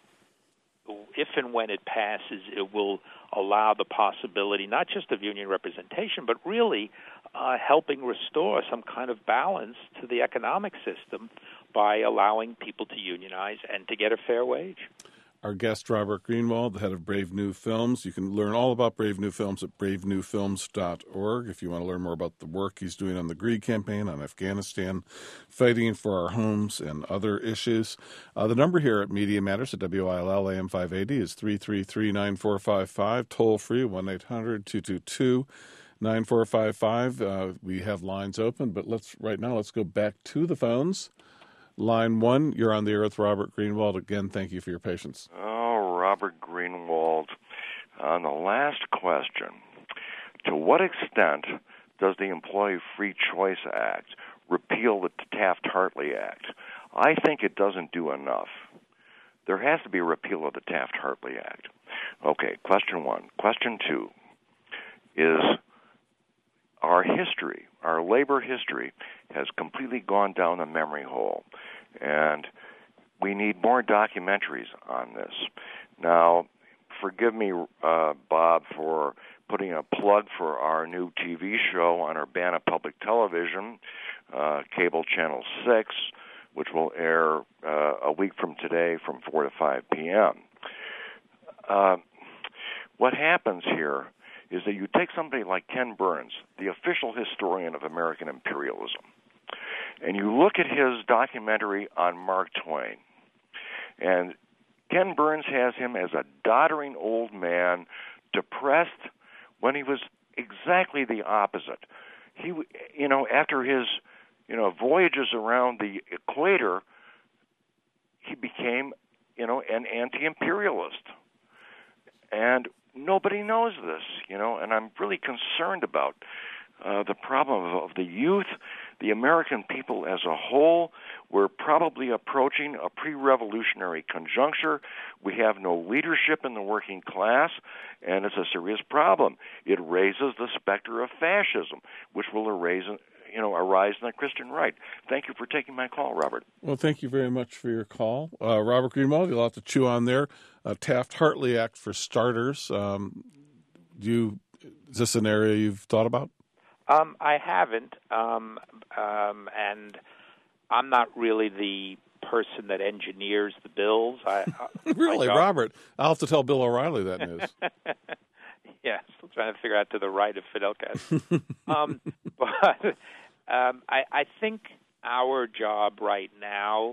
If and when it passes, it will allow the possibility not just of union representation, but really uh, helping restore some kind of balance to the economic system by allowing people to unionize and to get a fair wage. Our guest, Robert Greenwald, the head of Brave New Films. You can learn all about Brave New Films at brave new films dot org if you want to learn more about the work he's doing on the Greed campaign, on Afghanistan, fighting for our homes, and other issues. Uh, the number here at Media Matters at W I L L A M five eighty is three three three, nine four five five, toll-free, one eight hundred, two two two, nine four five five. Uh, we have lines open, but let's right now let's go back to the phones. Line one, you're on the air with Robert Greenwald. Again, thank you for your patience. Oh, Robert Greenwald. On the last question, to what extent does the Employee Free Choice Act repeal the Taft-Hartley Act? I think it doesn't do enough. There has to be a repeal of the Taft-Hartley Act. Okay, question one. Question two is our history, our labor history, has completely gone down a memory hole, and we need more documentaries on this. Now, forgive me, uh, Bob, for putting a plug for our new T V show on Urbana Public Television, uh, Cable Channel six, which will air uh, a week from today from four to five p.m. Uh, what happens here is that you take somebody like Ken Burns, the official historian of American imperialism, and you look at his documentary on Mark Twain, and Ken Burns has him as a doddering old man, depressed, when he was exactly the opposite. He, you know, after his, you know, voyages around the equator, he became, you know, an anti-imperialist. And nobody knows this, you know, and I'm really concerned about uh, the problem of, of the youth, the American people as a whole. We're probably approaching a pre-revolutionary conjuncture. We have no leadership in the working class, and it's a serious problem. It raises the specter of fascism, which will arise, you know, arise in the Christian right. Thank you for taking my call, Robert. Well, thank you very much for your call. Uh, Robert Greenwald, you'll have to chew on there. Uh, Taft-Hartley Act for starters. Um, do you, is this an area you've thought about? Um, I haven't, um, um, and I'm not really the person that engineers the bills. I, I Really, I Robert? I'll have to tell Bill O'Reilly that news. Yeah, still trying to figure out to the right of Fidel Castro. um, but um, I, I think our job right now,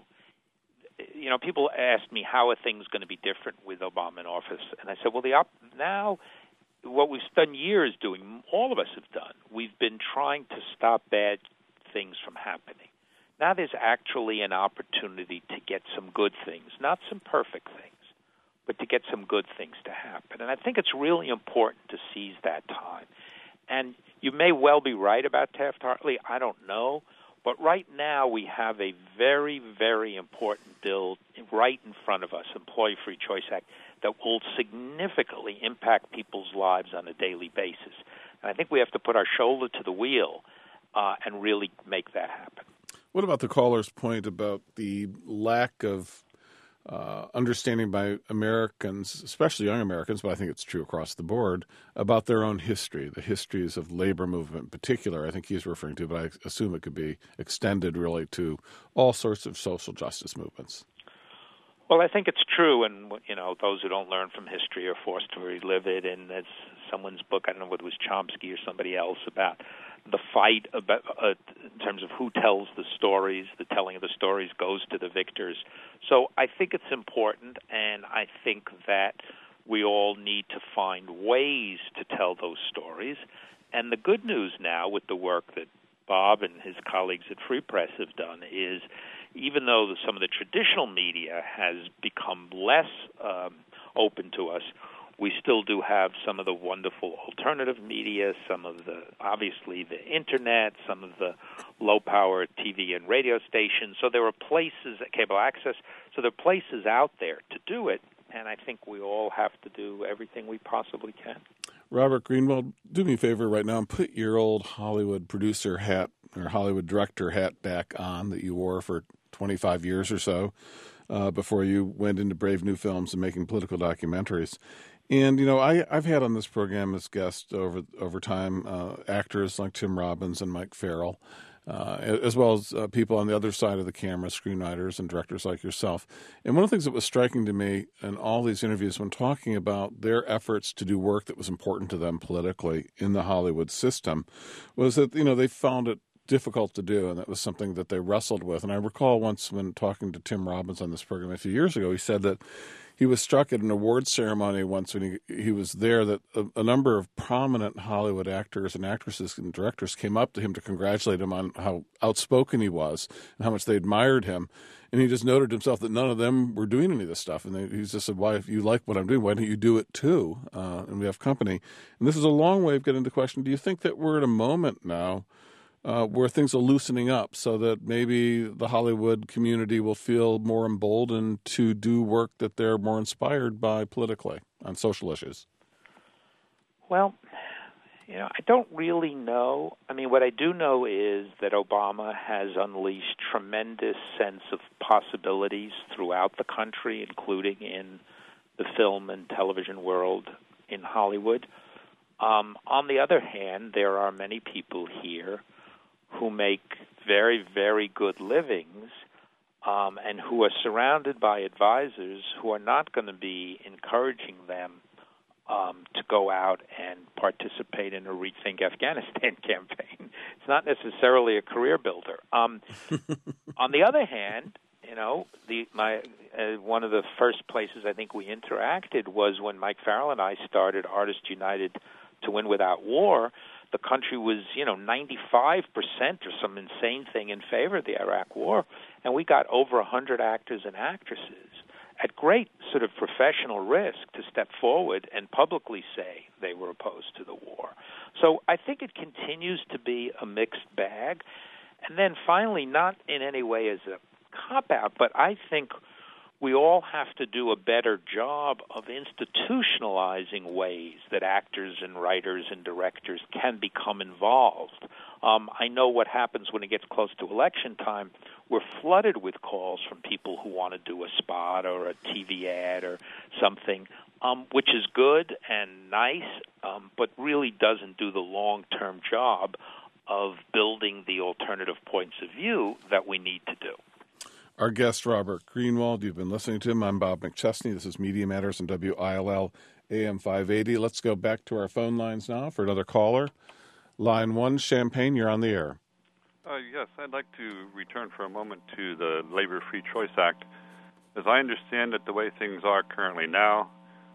you know, people ask me how are things going to be different with Obama in office, and I said, well, the op- now what we've done years doing, all of us have done, we've been trying to stop bad things from happening. Now there's actually an opportunity to get some good things, not some perfect things, but to get some good things to happen. And I think it's really important to seize that time. And you may well be right about Taft-Hartley. I don't know. But right now we have a very, very important bill right in front of us, Employee Free Choice Act, that will significantly impact people's lives on a daily basis. And I think we have to put our shoulder to the wheel uh, and really make that happen. What about the caller's point about the lack of uh, understanding by Americans, especially young Americans, but I think it's true across the board, about their own history, the histories of labor movement in particular, I think he's referring to, but I assume it could be extended really to all sorts of social justice movements. Well, I think it's true, and you know, those who don't learn from history are forced to relive it. And there's someone's book, I don't know whether it was Chomsky or somebody else, about the fight about uh, in terms of who tells the stories. The telling of the stories goes to the victors. So I think it's important, and I think that we all need to find ways to tell those stories. And the good news now with the work that Bob and his colleagues at Free Press have done is, even though the, some of the traditional media has become less um, open to us, we still do have some of the wonderful alternative media, some of the, obviously, the Internet, some of the low-power T V and radio stations. So there are places, cable access, so there are places out there to do it, and I think we all have to do everything we possibly can. Robert Greenwald, do me a favor right now and put your old Hollywood producer hat or Hollywood director hat back on that you wore for twenty-five years or so uh, before you went into Brave New Films and making political documentaries. And, you know, I, I've had on this program as guests over over time uh, actors like Tim Robbins and Mike Farrell, uh, as well as uh, people on the other side of the camera, screenwriters and directors like yourself. And one of the things that was striking to me in all these interviews when talking about their efforts to do work that was important to them politically in the Hollywood system was that, you know, they found it difficult to do, and that was something that they wrestled with. And I recall once when talking to Tim Robbins on this program a few years ago, he said that he was struck at an awards ceremony once when he, he was there that a, a number of prominent Hollywood actors and actresses and directors came up to him to congratulate him on how outspoken he was and how much they admired him. And he just noted himself that none of them were doing any of this stuff. And they, he just said, why, if you like what I'm doing, why don't you do it too? Uh, and we have company. And this is a long way of getting to the question, do you think that we're at a moment now Uh, where things are loosening up so that maybe the Hollywood community will feel more emboldened to do work that they're more inspired by politically on social issues? Well, you know, I don't really know. I mean, what I do know is that Obama has unleashed tremendous sense of possibilities throughout the country, including in the film and television world in Hollywood. Um, on the other hand, there are many people here who make very, very good livings um, and who are surrounded by advisors who are not going to be encouraging them um, to go out and participate in a Rethink Afghanistan campaign. It's not necessarily a career builder. Um, on the other hand, you know, the, my uh, one of the first places I think we interacted was when Mike Farrell and I started Artists United to Win Without War. The country was, you know, ninety-five percent or some insane thing in favor of the Iraq War, and we got over one hundred actors and actresses at great sort of professional risk to step forward and publicly say they were opposed to the war. So I think it continues to be a mixed bag. And then finally, not in any way as a cop-out, but I think we all have to do a better job of institutionalizing ways that actors and writers and directors can become involved. Um, I know what happens when it gets close to election time. We're flooded with calls from people who want to do a spot or a T V ad or something, um, which is good and nice, um, but really doesn't do the long-term job of building the alternative points of view that we need to do. Our guest, Robert Greenwald, you've been listening to him. I'm Bob McChesney. This is Media Matters on W I L L A M five eighty. Let's go back to our phone lines now for another caller. Line one, Champaign, you're on the air. Uh, yes, I'd like to return for a moment to the Labor Free Choice Act. As I understand it, the way things are currently now,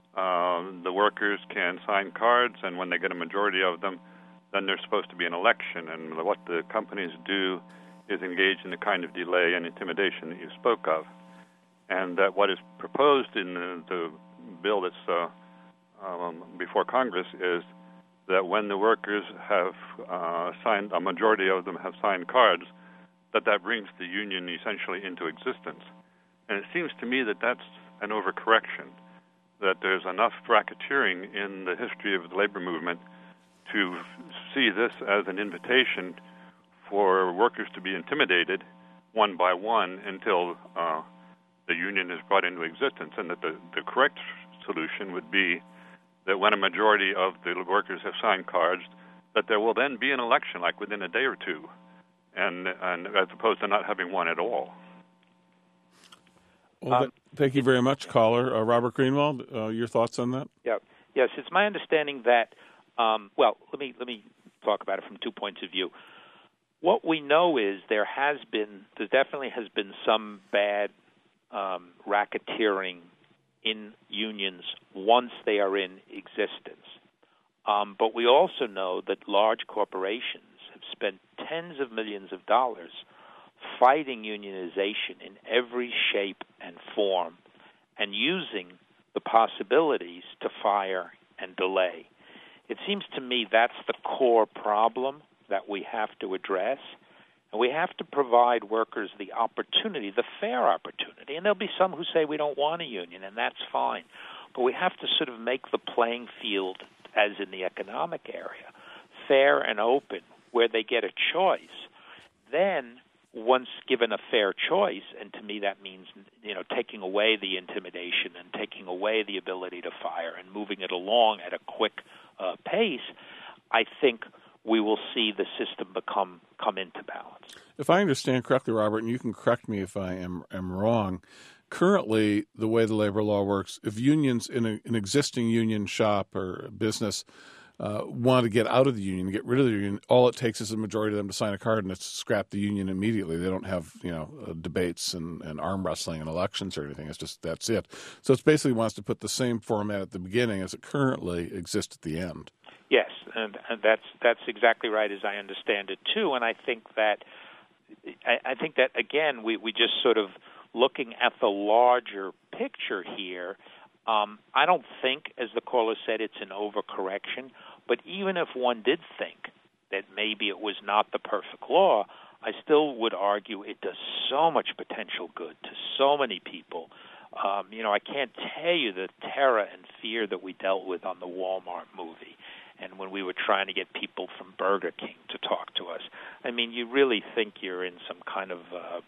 uh, the workers can sign cards, and when they get a majority of them, then there's supposed to be an election. And what the companies do is engage in the kind of delay and intimidation that you spoke of. And that what is proposed in the, the bill that's uh, um, before Congress is that when the workers have uh, signed, a majority of them have signed cards, that that brings the union essentially into existence. And it seems to me that that's an overcorrection, that there's enough racketeering in the history of the labor movement to see this as an invitation for workers to be intimidated one by one until uh, the union is brought into existence, and that the, the correct solution would be that when a majority of the workers have signed cards, that there will then be an election, like within a day or two, and, and as opposed to not having one at all. Well, Um, th- thank you very much, caller. Uh, Robert Greenwald, uh, your thoughts on that? Yeah. Yes, it's my understanding that, um, well, let me let me talk about it from two points of view. What we know is there has been, there definitely has been some bad um, racketeering in unions once they are in existence. Um, but we also know that large corporations have spent tens of millions of dollars fighting unionization in every shape and form and using the possibilities to fire and delay. It seems to me that's the core problem that we have to address, and we have to provide workers the opportunity, the fair opportunity. And there'll be some who say we don't want a union, and that's fine. But we have to sort of make the playing field, as in the economic area, fair and open, where they get a choice. Then, once given a fair choice, and to me that means, you know, taking away the intimidation and taking away the ability to fire and moving it along at a quick uh, pace, I think we will see the system become come into balance. If I understand correctly, Robert, and you can correct me if I am, am wrong, currently the way the labor law works, if unions in a, an existing union shop or business uh, want to get out of the union, get rid of the union, all it takes is a majority of them to sign a card and it's scrap the union immediately. They don't have, you know, uh, debates and, and arm wrestling and elections or anything. It's just that's it. So it basically wants to put the same format at the beginning as it currently exists at the end. Yes, and, and that's that's exactly right, as I understand it too. And I think that I, I think that again, we, we just sort of looking at the larger picture here. Um, I don't think, as the caller said, it's an overcorrection. But even if one did think that maybe it was not the perfect law, I still would argue it does so much potential good to so many people. Um, you know, I can't tell you the terror and fear that we dealt with on the Walmart movie. And when we were trying to get people from Burger King to talk to us, I mean, you really think you're in some kind of uh,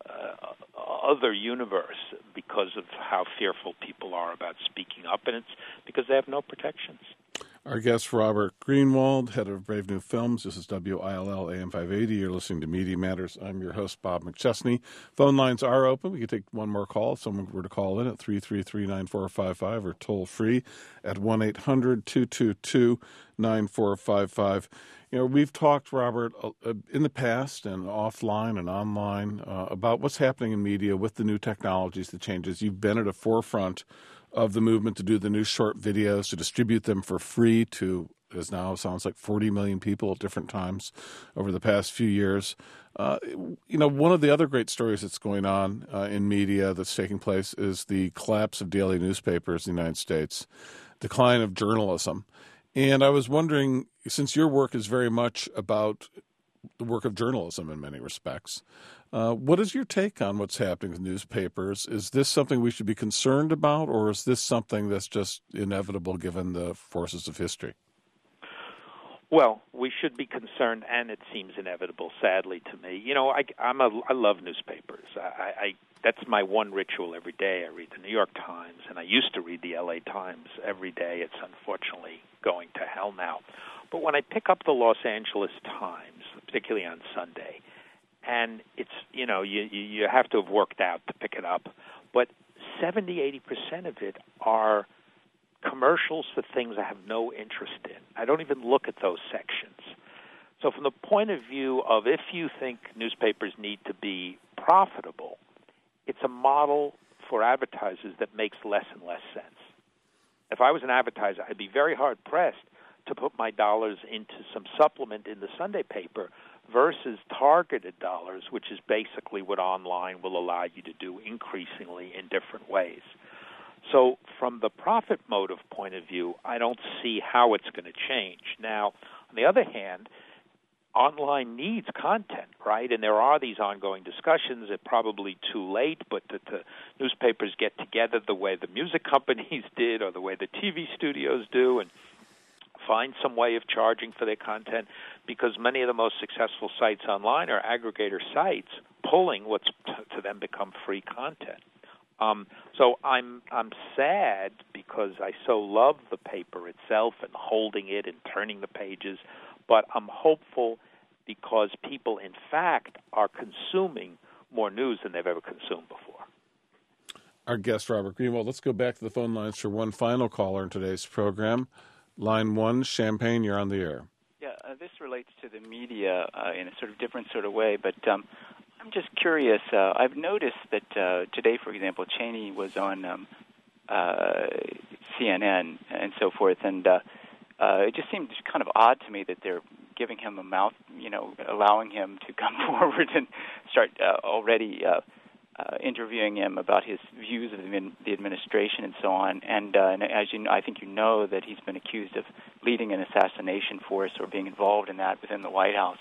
uh, other universe because of how fearful people are about speaking up, and it's because they have no protections. Our guest, Robert Greenwald, head of Brave New Films. This is W I L L A M five eighty. You're listening to Media Matters. I'm your host, Bob McChesney. Phone lines are open. We can take one more call if someone were to call in at three three three, nine four five five or toll free at one eight hundred, two two two, nine four five five. You know, we've talked, Robert, uh, in the past and offline and online uh, about what's happening in media with the new technologies, the changes. You've been at a forefront of the movement to do the new short videos, to distribute them for free to, as now sounds like forty million people at different times over the past few years. Uh, you know, one of the other great stories that's going on uh, in media that's taking place is the collapse of daily newspapers in the United States, decline of journalism. And I was wondering, since your work is very much about the work of journalism in many respects, Uh, what is your take on what's happening with newspapers? Is this something we should be concerned about, or is this something that's just inevitable given the forces of history? Well, we should be concerned, and it seems inevitable, sadly, to me. You know, I, I'm a, I love newspapers. I, I that's my one ritual every day. I read the New York Times, and I used to read the L A Times every day. It's unfortunately going to hell now. But when I pick up the Los Angeles Times, particularly on Sunday, and it's, you know, you, you have to have worked out to pick it up, but seventy, eighty percent of it are commercials for things I have no interest in. I don't even look at those sections. So from the point of view of if you think newspapers need to be profitable, it's a model for advertisers that makes less and less sense. If I was an advertiser, I'd be very hard-pressed to put my dollars into some supplement in the Sunday paper versus targeted dollars, which is basically what online will allow you to do increasingly in different ways. So from the profit motive point of view, I don't see how it's going to change. Now, on the other hand, online needs content, right? And there are these ongoing discussions. It's probably too late, but the, the newspapers get together the way the music companies did or the way the T V studios do and find some way of charging for their content, because many of the most successful sites online are aggregator sites pulling what's to them become free content. Um, so I'm I'm sad because I so love the paper itself and holding it and turning the pages, but I'm hopeful because people, in fact, are consuming more news than they've ever consumed before. Our guest, Robert Greenwald. Let's go back to the phone lines for one final caller in today's program. Line one, Champaign, you're on the air. Yeah, uh, this relates to the media uh, in a sort of different sort of way, but um, I'm just curious. Uh, I've noticed that uh, today, for example, Cheney was on um, uh, C N N and so forth, and uh, uh, it just seemed kind of odd to me that they're giving him a mouth, you know, allowing him to come forward and start uh, already uh, uh, interviewing him about his views of the, the administration and so on. And, uh, and as you know, I think you know that he's been accused of leading an assassination force or being involved in that within the White House.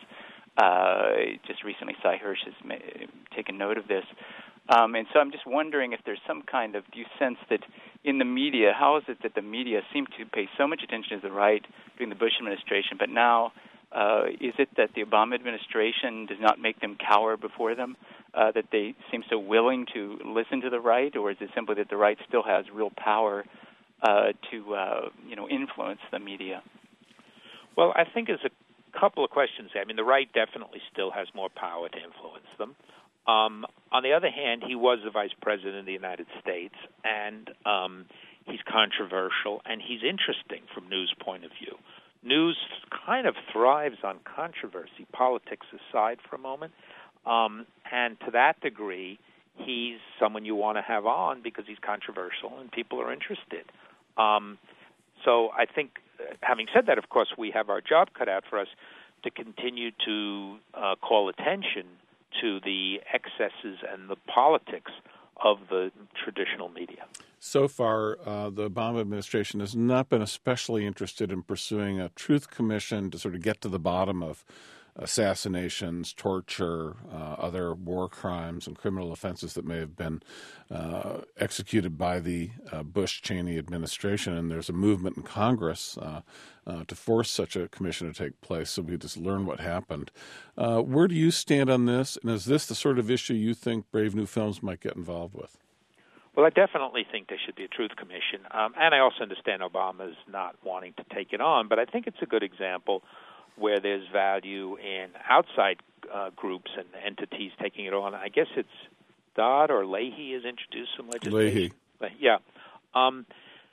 Uh, just recently, Cy Hirsch has ma- taken note of this. Um, and so I'm just wondering if there's some kind of, do you sense that in the media, how is it that the media seem to pay so much attention to the right during the Bush administration, but now uh, is it that the Obama administration does not make them cower before them, uh, that they seem so willing to listen to the right, or is it simply that the right still has real power uh, to, uh, you know, influence the media? Well, I think there's a couple of questions there. I mean, the right definitely still has more power to influence them. Um, on the other hand, he was the vice president of the United States, and um, he's controversial, and he's interesting from news point of view. News kind of thrives on controversy, politics aside for a moment, um, and to that degree, he's someone you want to have on because he's controversial and people are interested. Um, so I think, having said that, of course, we have our job cut out for us to continue to uh, call attention to the excesses and the politics of the traditional media. So far, uh, the Obama administration has not been especially interested in pursuing a truth commission to sort of get to the bottom of assassinations, torture, uh, other war crimes and criminal offenses that may have been uh, executed by the uh, Bush-Cheney administration. And there's a movement in Congress uh, uh, to force such a commission to take place so we just learn what happened. Uh, where do you stand on this? And is this the sort of issue you think Brave New Films might get involved with? Well, I definitely think there should be a truth commission, um, and I also understand Obama's not wanting to take it on, but I think it's a good example where there's value in outside uh, groups and entities taking it on. I guess it's Dodd or Leahy has introduced some legislation. Leahy. Yeah. Um,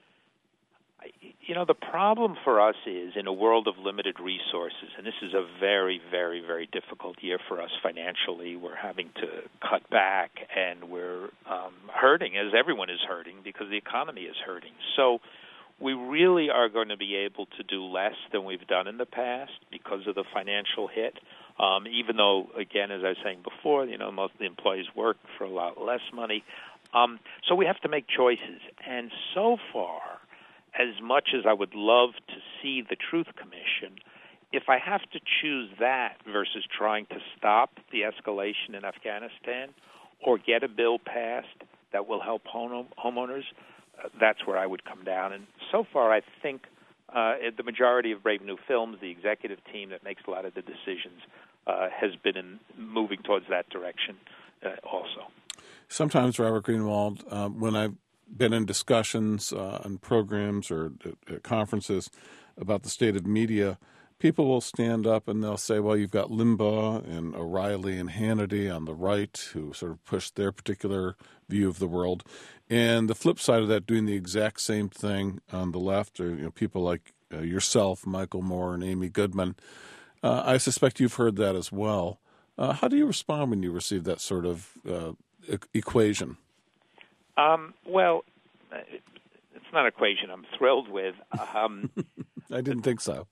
you know, the problem for us is in a world of limited resources, and this is a very, very, very difficult year for us financially. We're having to cut back, and we're um, hurting, as everyone is hurting, because the economy is hurting. So we really are going to be able to do less than we've done in the past because of the financial hit, um, even though, again, as I was saying before, you know, most of the employees work for a lot less money. Um, so we have to make choices. And so far, as much as I would love to see the Truth Commission, if I have to choose that versus trying to stop the escalation in Afghanistan or get a bill passed that will help home- homeowners, uh, that's where I would come down. And so far, I think uh, the majority of Brave New Films, the executive team that makes a lot of the decisions, uh, has been in moving towards that direction uh, also. Sometimes, Robert Greenwald, uh, when I've been in discussions uh, on programs or at conferences about the state of media, people will stand up and they'll say, well, you've got Limbaugh and O'Reilly and Hannity on the right who sort of push their particular view of the world. And the flip side of that, doing the exact same thing on the left, are you know, people like uh, yourself, Michael Moore and Amy Goodman. Uh, I suspect you've heard that as well. Uh, how do you respond when you receive that sort of uh, e- equation? Um, well, it's not an equation I'm thrilled with. Um, I didn't think so.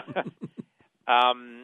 um,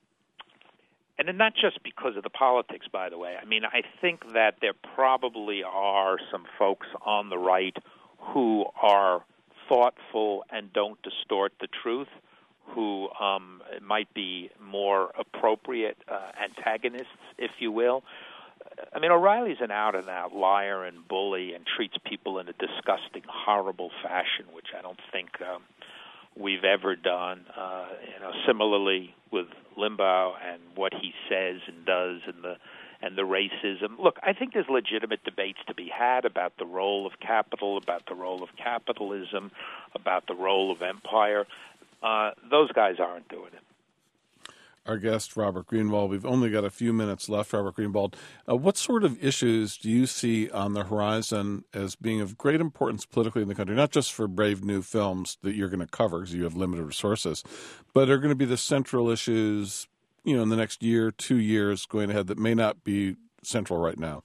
and not just because of the politics, by the way. I mean, I think that there probably are some folks on the right who are thoughtful and don't distort the truth, who um, might be more appropriate uh, antagonists, if you will. I mean, O'Reilly's an out-and-out liar and bully and treats people in a disgusting, horrible fashion, which I don't think um, we've ever done. Uh, you know, similarly with Limbaugh and what he says and does and the and the racism. Look, I think there's legitimate debates to be had about the role of capital, about the role of capitalism, about the role of empire. Uh, those guys aren't doing it. Our guest, Robert Greenwald. We've only got a few minutes left, Robert Greenwald. Uh, what sort of issues do you see on the horizon as being of great importance politically in the country, not just for Brave New Films that you're going to cover because you have limited resources, but are going to be the central issues, you know, in the next year, two years going ahead that may not be central right now?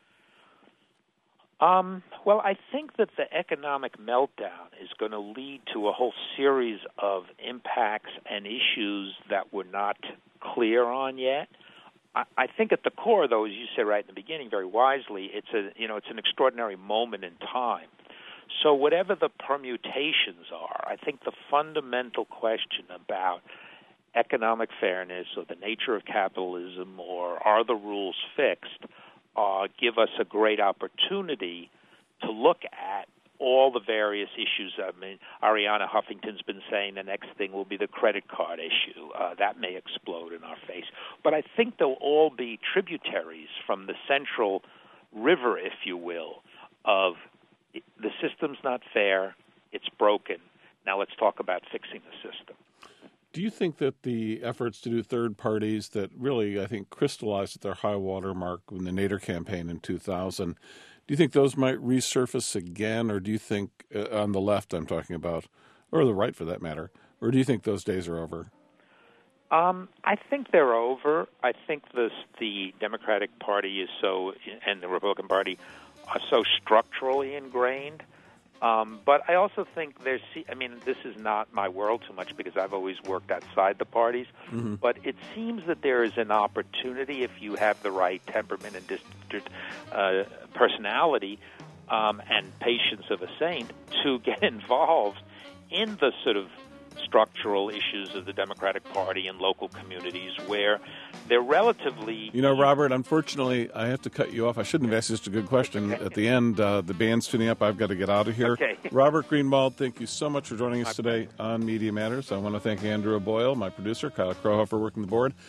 Um, well, I think that the economic meltdown is going to lead to a whole series of impacts and issues that we're not clear on yet. I, I think at the core, though, as you said right in the beginning, very wisely, it's a you know it's an extraordinary moment in time. So whatever the permutations are, I think the fundamental question about economic fairness or the nature of capitalism or are the rules fixed Uh, give us a great opportunity to look at all the various issues. I mean, Arianna Huffington's been saying the next thing will be the credit card issue. Uh, that may explode in our face. But I think they'll all be tributaries from the central river, if you will, of the system's not fair, it's broken. Now let's talk about fixing the system. Do you think that the efforts to do third parties that really, I think, crystallized at their high water mark in the Nader campaign in two thousand, do you think those might resurface again, or do you think, uh, on the left I'm talking about, or the right for that matter, or do you think those days are over? Um, I think they're over. I think this, the Democratic Party is so, and the Republican Party are so structurally ingrained. Um, but I also think there's, I mean, this is not my world too much because I've always worked outside the parties, mm-hmm. but it seems that there is an opportunity if you have the right temperament and district, uh, personality um, and patience of a saint to get involved in the sort of structural issues of the Democratic Party and local communities where they're relatively... You know, Robert, unfortunately, I have to cut you off. I shouldn't have asked just a good question. Okay. At the end, uh, the band's tuning up. I've got to get out of here. Okay. Robert Greenwald, thank you so much for joining us today on Media Matters. I want to thank Andrew Boyle, my producer, Kyle Crowhofer working the board.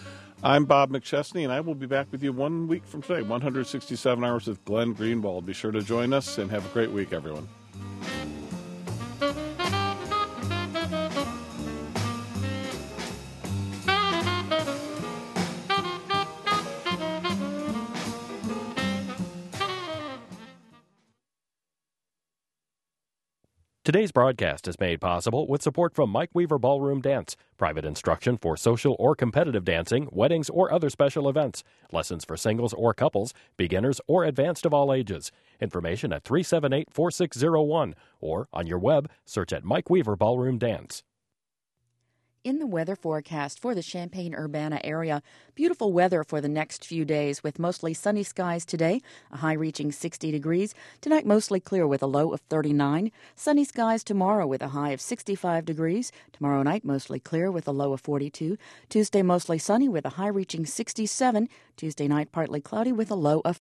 I'm Bob McChesney, and I will be back with you one week from today, one hundred sixty-seven hours with Glenn Greenwald. Be sure to join us, and have a great week, everyone. Today's broadcast is made possible with support from Mike Weaver Ballroom Dance, private instruction for social or competitive dancing, weddings, or other special events, lessons for singles or couples, beginners or advanced of all ages. Information at three seven eight, four six zero one or on your web, search at Mike Weaver Ballroom Dance. In the weather forecast for the Champaign-Urbana area, beautiful weather for the next few days with mostly sunny skies today, a high reaching sixty degrees. Tonight mostly clear with a low of thirty-nine. Sunny skies tomorrow with a high of sixty-five degrees. Tomorrow night mostly clear with a low of forty-two. Tuesday mostly sunny with a high reaching sixty-seven. Tuesday night partly cloudy with a low of